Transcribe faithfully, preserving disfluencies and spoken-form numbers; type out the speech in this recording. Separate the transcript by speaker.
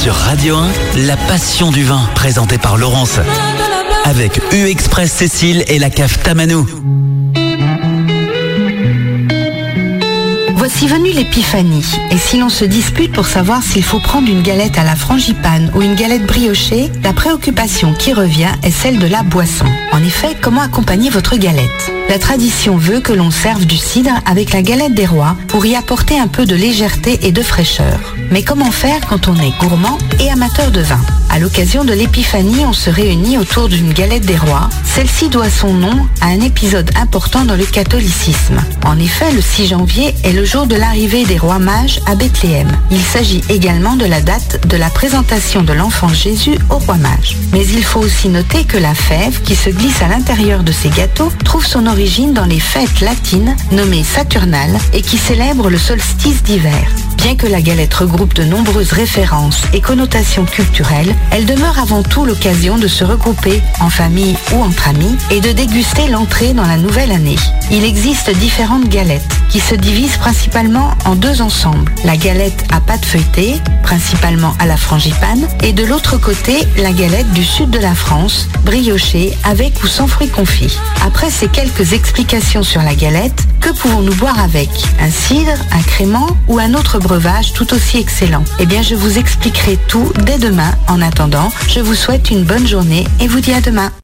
Speaker 1: Sur Radio un, la passion du vin, présentée par Laurence. Avec U-Express Cécile et la cave Tamanou.
Speaker 2: Voici venue l'épiphanie, et si l'on se dispute pour savoir s'il faut prendre une galette à la frangipane ou une galette briochée, la préoccupation qui revient est celle de la boisson. En effet, comment accompagner votre galette ? La tradition veut que l'on serve du cidre avec la galette des rois pour y apporter un peu de légèreté et de fraîcheur. Mais comment faire quand on est gourmand et amateur de vin ? À l'occasion de l'épiphanie, on se réunit autour d'une galette des rois. Celle-ci doit son nom à un épisode important dans le catholicisme. En effet, le six janvier est le jour de l'arrivée des rois mages à Bethléem. Il s'agit également de la date de la présentation de l'enfant Jésus aux rois mages. Mais il faut aussi noter que la fève qui se glisse à l'intérieur de ces gâteaux trouve son origine dans les fêtes latines nommées Saturnales et qui célèbrent le solstice d'hiver. Bien que la galette regroupe de nombreuses références et connotations culturelles, elle demeure avant tout l'occasion de se regrouper en famille ou entre amis et de déguster l'entrée dans la nouvelle année. Il existe différentes galettes qui se divisent principalement en deux ensembles. La galette à pâte feuilletée, principalement à la frangipane, et de l'autre côté, la galette du sud de la France, briochée avec ou sans fruits confits. Après ces quelques explications sur la galette, que pouvons-nous boire avec ? Un cidre, un crément ou un autre breuvage tout aussi excellent ? Eh bien, je vous expliquerai tout dès demain. En attendant, je vous souhaite une bonne journée et vous dis à demain.